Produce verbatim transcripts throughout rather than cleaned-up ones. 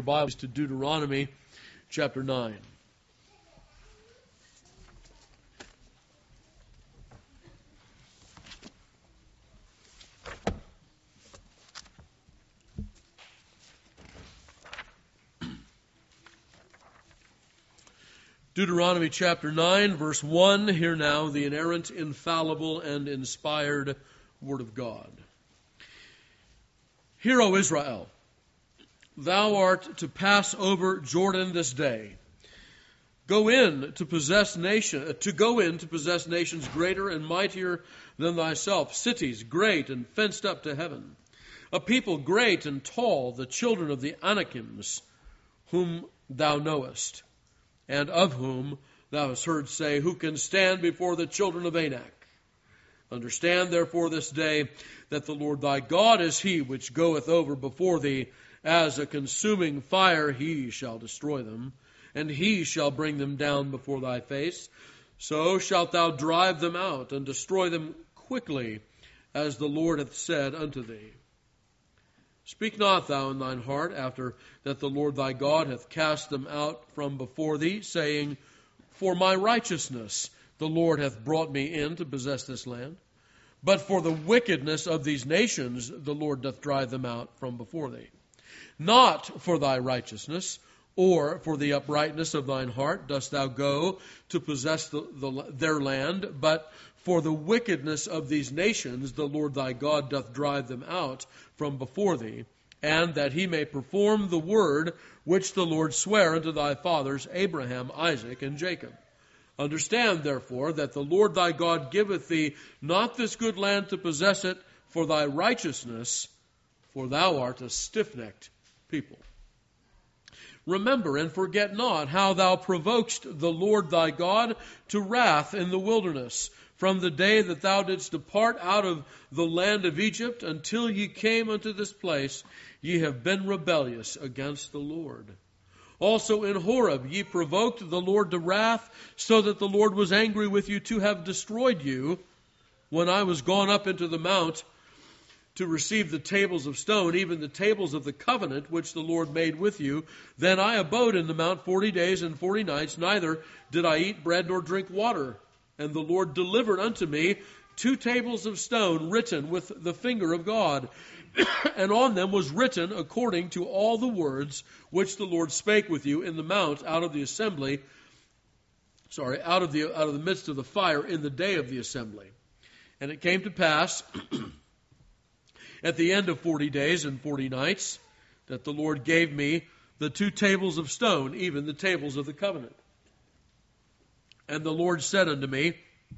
Bibles to Deuteronomy chapter nine. Deuteronomy chapter nine, verse one, hear now the inerrant, infallible, and inspired Word of God. Hear, O Israel, thou art to pass over Jordan this day. Go in to possess nation, to go in to possess nations greater and mightier than thyself, cities great and fenced up to heaven, a people great and tall, the children of the Anakims, whom thou knowest, and of whom thou hast heard say, who can stand before the children of Anak? Understand therefore this day that the Lord thy God is he which goeth over before thee as a consuming fire. He shall destroy them, and he shall bring them down before thy face. So shalt thou drive them out and destroy them quickly, as the Lord hath said unto thee. Speak not thou in thine heart after that the Lord thy God hath cast them out from before thee, saying, for my righteousness the Lord hath brought me in to possess this land. But for the wickedness of these nations the Lord doth drive them out from before thee. Not for thy righteousness, or for the uprightness of thine heart dost thou go to possess the, the, their land, but for the wickedness of these nations the Lord thy God doth drive them out from before thee, and that he may perform the word which the Lord sware unto thy fathers Abraham, Isaac, and Jacob. Understand, therefore, that the Lord thy God giveth thee not this good land to possess it for thy righteousness, for thou art a stiff-necked people. Remember and forget not how thou provokest the Lord thy God to wrath in the wilderness, from the day that thou didst depart out of the land of Egypt until ye came unto this place. Ye have been rebellious against the Lord. Also in Horeb ye provoked the Lord to wrath, so that the Lord was angry with you to have destroyed you, when I was gone up into the mount to receive the tables of stone, even the tables of the covenant which the Lord made with you. Then I abode in the mount forty days and forty nights, neither did I eat bread nor drink water. And the Lord delivered unto me two tables of stone written with the finger of God, and on them was written according to all the words which the Lord spake with you in the mount out of the assembly, sorry, out of the out of the midst of the fire in the day of the assembly. And it came to pass at the end of forty days and forty nights that the Lord gave me the two tables of stone, even the tables of the covenant. And the Lord said unto me,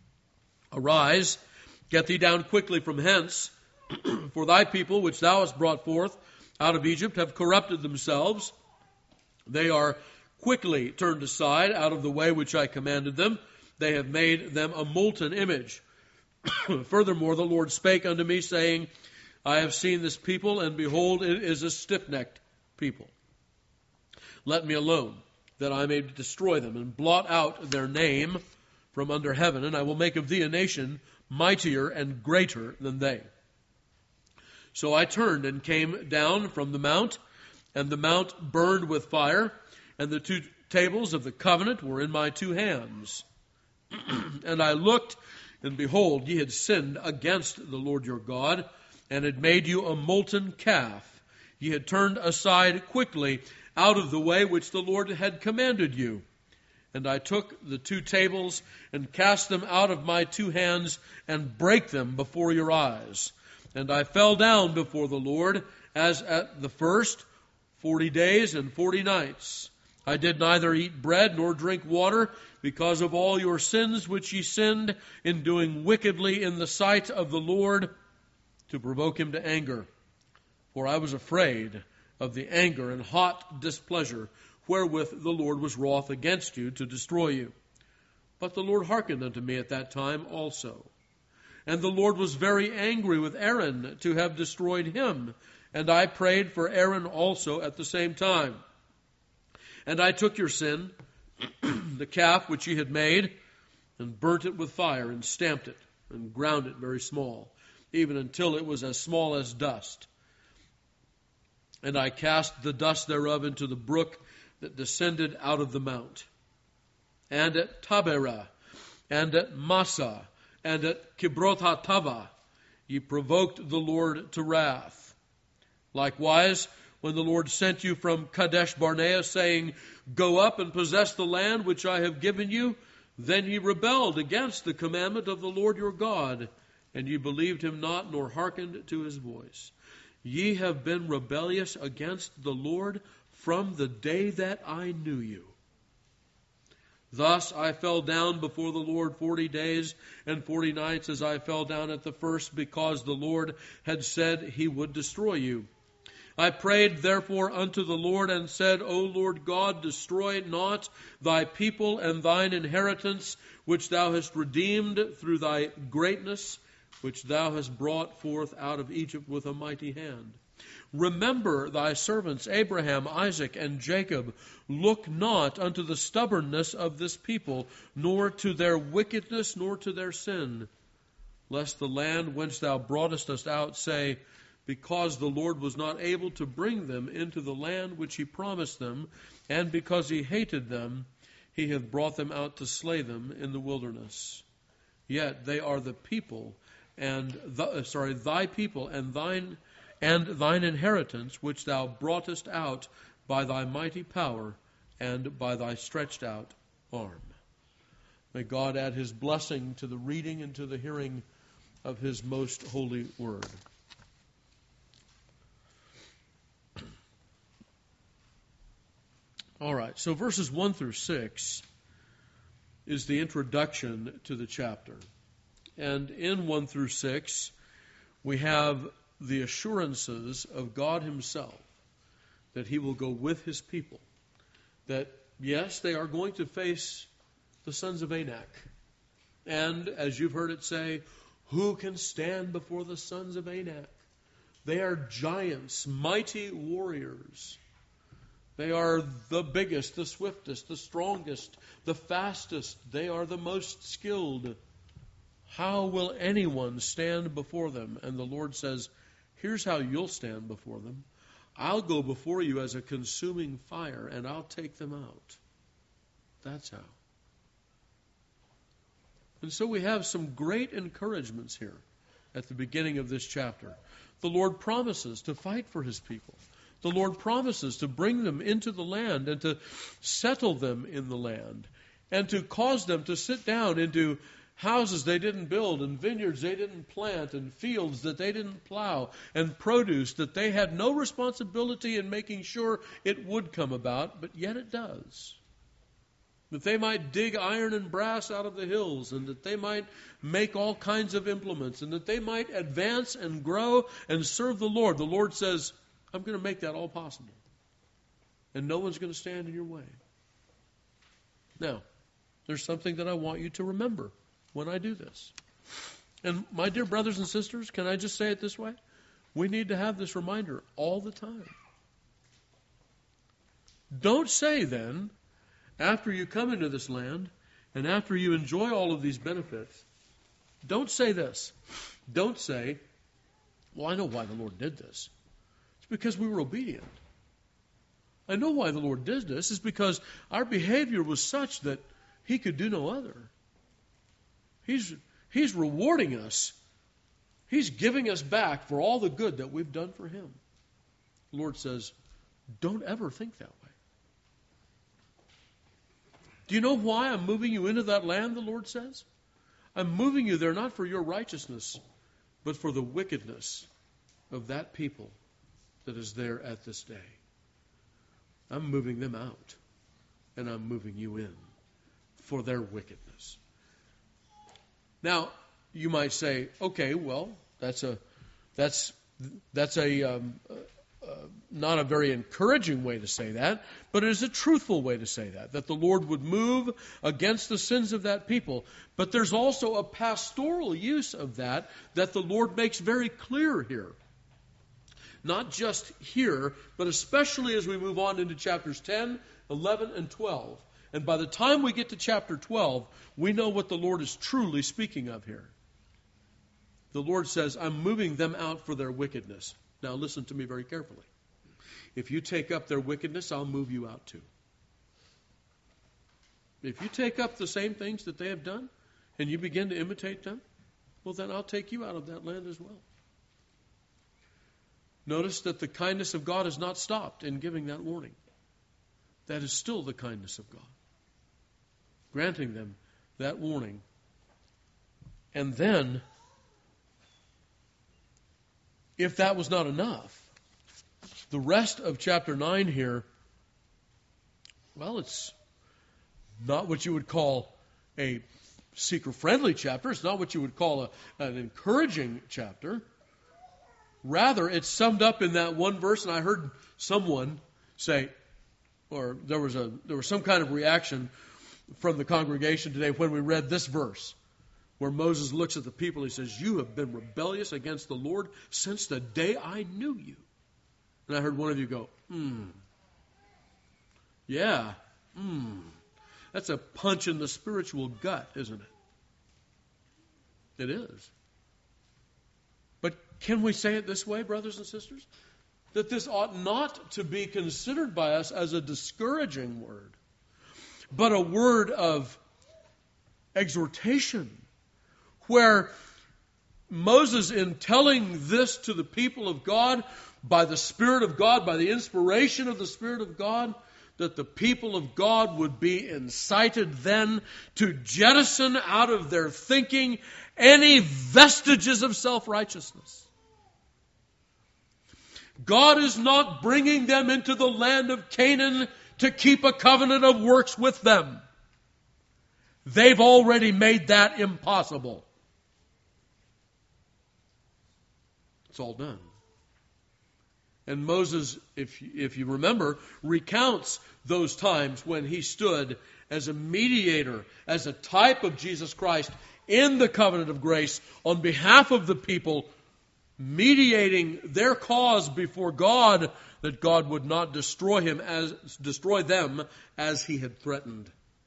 arise, get thee down quickly from hence, for thy people which thou hast brought forth out of Egypt have corrupted themselves. They are quickly turned aside out of the way which I commanded them. They have made them a molten image. Furthermore, the Lord spake unto me, saying, I have seen this people, and behold, it is a stiff-necked people. Let me alone, that I may destroy them, and blot out their name from under heaven, and I will make of thee a nation mightier and greater than they. So I turned and came down from the mount, and the mount burned with fire, and the two tables of the covenant were in my two hands. And I looked, and behold, ye had sinned against the Lord your God, and had made you a molten calf. Ye had turned aside quickly out of the way which the Lord had commanded you. And I took the two tables and cast them out of my two hands and brake them before your eyes. And I fell down before the Lord as at the first forty days and forty nights. I did neither eat bread nor drink water because of all your sins which ye sinned in doing wickedly in the sight of the Lord to provoke him to anger. For I was afraid of the anger and hot displeasure wherewith the Lord was wroth against you to destroy you. But the Lord hearkened unto me at that time also. And the Lord was very angry with Aaron to have destroyed him. And I prayed for Aaron also at the same time. And I took your sin, the calf which ye had made, and burnt it with fire, and stamped it, and ground it very small, even until it was as small as dust. And I cast the dust thereof into the brook that descended out of the mount. And at Taberah, and at Massah, and at Kibroth Hattava, ye provoked the Lord to wrath. Likewise, when the Lord sent you from Kadesh Barnea, saying, Go up and possess the land which I have given you, then ye rebelled against the commandment of the Lord your God, and ye believed him not, nor hearkened to his voice. Ye have been rebellious against the Lord from the day that I knew you. Thus I fell down before the Lord forty days and forty nights, as I fell down at the first, because the Lord had said he would destroy you. I prayed therefore unto the Lord, and said, O Lord God, destroy not thy people and thine inheritance, which thou hast redeemed through thy greatness, which thou hast brought forth out of Egypt with a mighty hand. Remember thy servants Abraham, Isaac, and Jacob. Look not unto the stubbornness of this people, nor to their wickedness, nor to their sin, lest the land whence thou broughtest us out say, Because the Lord was not able to bring them into the land which he promised them, and because he hated them, he hath brought them out to slay them in the wilderness. Yet they are the people, and the, sorry, thy people, and thine and thine inheritance, which thou broughtest out by thy mighty power and by thy stretched out arm. May God add his blessing to the reading and to the hearing of his most holy word. All right, so verses one through six is the introduction to the chapter. And in one through six, we have the assurances of God himself that he will go with his people. That, yes, they are going to face the sons of Anak. And, as you've heard it say, who can stand before the sons of Anak? They are giants, mighty warriors. They are the biggest, the swiftest, the strongest, the fastest. They are the most skilled. How will anyone stand before them? And the Lord says, here's how you'll stand before them. I'll go before you as a consuming fire, and I'll take them out. That's how. And so we have some great encouragements here at the beginning of this chapter. The Lord promises to fight for his people. The Lord promises to bring them into the land and to settle them in the land and to cause them to sit down into houses they didn't build and vineyards they didn't plant and fields that they didn't plow and produce that they had no responsibility in making sure it would come about, but yet it does. That they might dig iron and brass out of the hills, and that they might make all kinds of implements, and that they might advance and grow and serve the Lord. The Lord says, I'm going to make that all possible. And no one's going to stand in your way. Now, there's something that I want you to remember when I do this. And my dear brothers and sisters, can I just say it this way? We need to have this reminder all the time. Don't say then, after you come into this land, and after you enjoy all of these benefits, don't say this. Don't say, well, I know why the Lord did this. It's because we were obedient. I know why the Lord did this. It's because our behavior was such that he could do no other. He's, he's rewarding us. He's giving us back for all the good that we've done for him. The Lord says, don't ever think that way. Do you know why I'm moving you into that land, the Lord says? I'm moving you there not for your righteousness, but for the wickedness of that people that is there at this day. I'm moving them out, and I'm moving you in for their wickedness. Now, you might say, okay, well, that's a that's that's a um, uh, not a very encouraging way to say that, but it is a truthful way to say that, that the Lord would move against the sins of that people. But there's also a pastoral use of that that the Lord makes very clear here. Not just here, but especially as we move on into chapters ten, eleven, and twelve. And by the time we get to chapter twelve, we know what the Lord is truly speaking of here. The Lord says, I'm moving them out for their wickedness. Now listen to me very carefully. if you take up their wickedness, I'll move you out too. If you take up the same things that they have done, and you begin to imitate them, well, then I'll take you out of that land as well. Notice that the kindness of God is not stopped in giving that warning. That is still the kindness of God, granting them that warning. And then, if that was not enough, the rest of chapter nine here, well, it's not what you would call a seeker-friendly chapter. It's not what you would call a, an encouraging chapter. Rather, it's summed up in that one verse, and I heard someone say, or there was a there was some kind of reaction from the congregation today when we read this verse, where Moses looks at the people. He says, "You have been rebellious against the Lord since the day I knew you." And I heard one of you go, "Hmm, yeah, hmm." That's a punch in the spiritual gut, isn't it? It is. But can we say it this way, brothers and sisters? That this ought not to be considered by us as a discouraging word, but a word of exhortation, where Moses, in telling this to the people of God, by the Spirit of God, by the inspiration of the Spirit of God, that the people of God would be incited then to jettison out of their thinking any vestiges of self-righteousness. God is not bringing them into the land of Canaan to keep a covenant of works with them. They've already made that impossible. It's all done. And Moses, if if you remember, recounts those times when he stood as a mediator, as a type of Jesus Christ in the covenant of grace on behalf of the people, mediating their cause before God, that God would not destroy him as destroy them as he had threatened.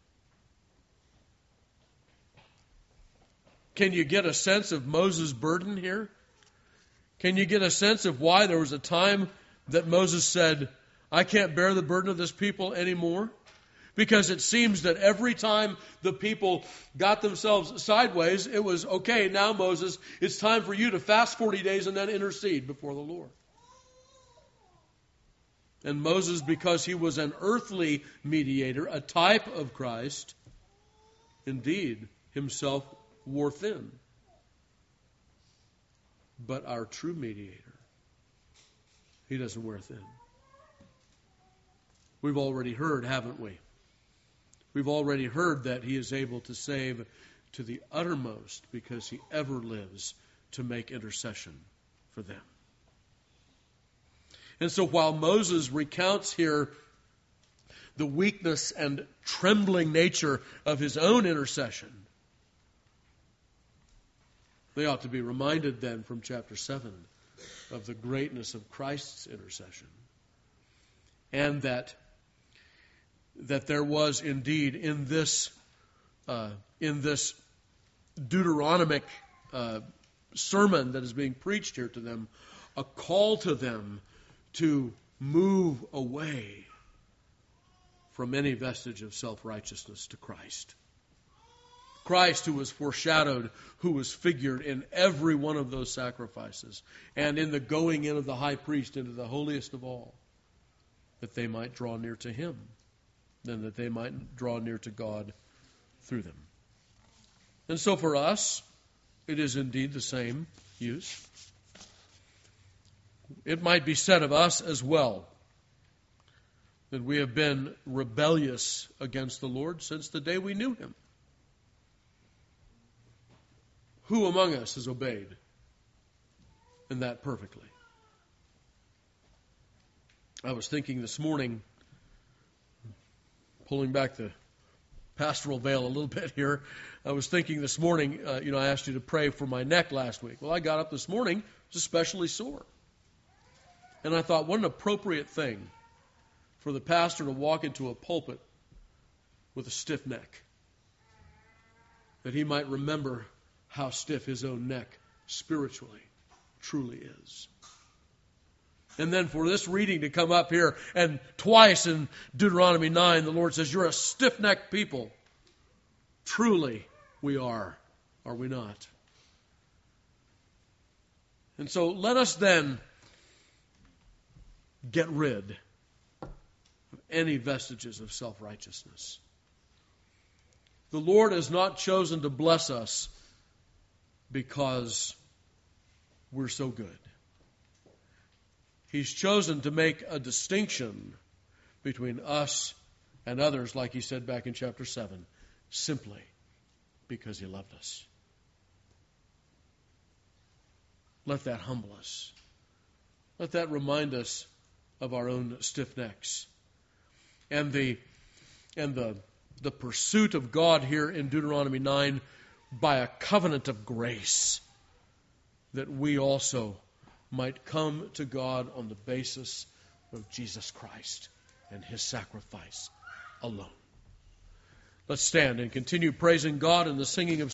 Can you get a sense of Moses' burden here? Can you get a sense of why there was a time that Moses said, "I can't bear the burden of this people anymore"? Because it seems that every time the people got themselves sideways, it was, "Okay, now Moses, it's time for you to fast forty days and then intercede before the Lord." And Moses, because he was an earthly mediator, a type of Christ, indeed, himself wore thin. But our true mediator, he doesn't wear thin. We've already heard, haven't we? We've already heard that he is able to save to the uttermost because he ever lives to make intercession for them. And so while Moses recounts here the weakness and trembling nature of his own intercession, they ought to be reminded then from chapter seven of the greatness of Christ's intercession. And that that there was indeed in this uh, in this Deuteronomic uh, sermon that is being preached here to them, a call to them to move away from any vestige of self-righteousness to Christ. Christ, who was foreshadowed, who was figured in every one of those sacrifices, and in the going in of the high priest into the holiest of all, that they might draw near to him, then that they might draw near to God through them. And so for us, it is indeed the same use. It might be said of us as well that we have been rebellious against the Lord since the day we knew him. Who among us has obeyed in that perfectly? I was thinking this morning, pulling back the pastoral veil a little bit here, I was thinking this morning, uh, you know, I asked you to pray for my neck last week. Well, I got up this morning, it was especially sore. And I thought, what an appropriate thing for the pastor to walk into a pulpit with a stiff neck, that he might remember how stiff his own neck spiritually truly is. And then for this reading to come up here, and twice in Deuteronomy nine, the Lord says, you're a stiff-necked people. Truly, we are, are we not? And so let us then get rid of any vestiges of self-righteousness. The Lord has not chosen to bless us because we're so good. He's chosen to make a distinction between us and others, like he said back in chapter seven, simply because he loved us. Let that humble us. Let that remind us of our own stiff necks. And the and the the pursuit of God here in Deuteronomy nine by a covenant of grace, that we also might come to God on the basis of Jesus Christ and his sacrifice alone. Let's stand and continue praising God in the singing of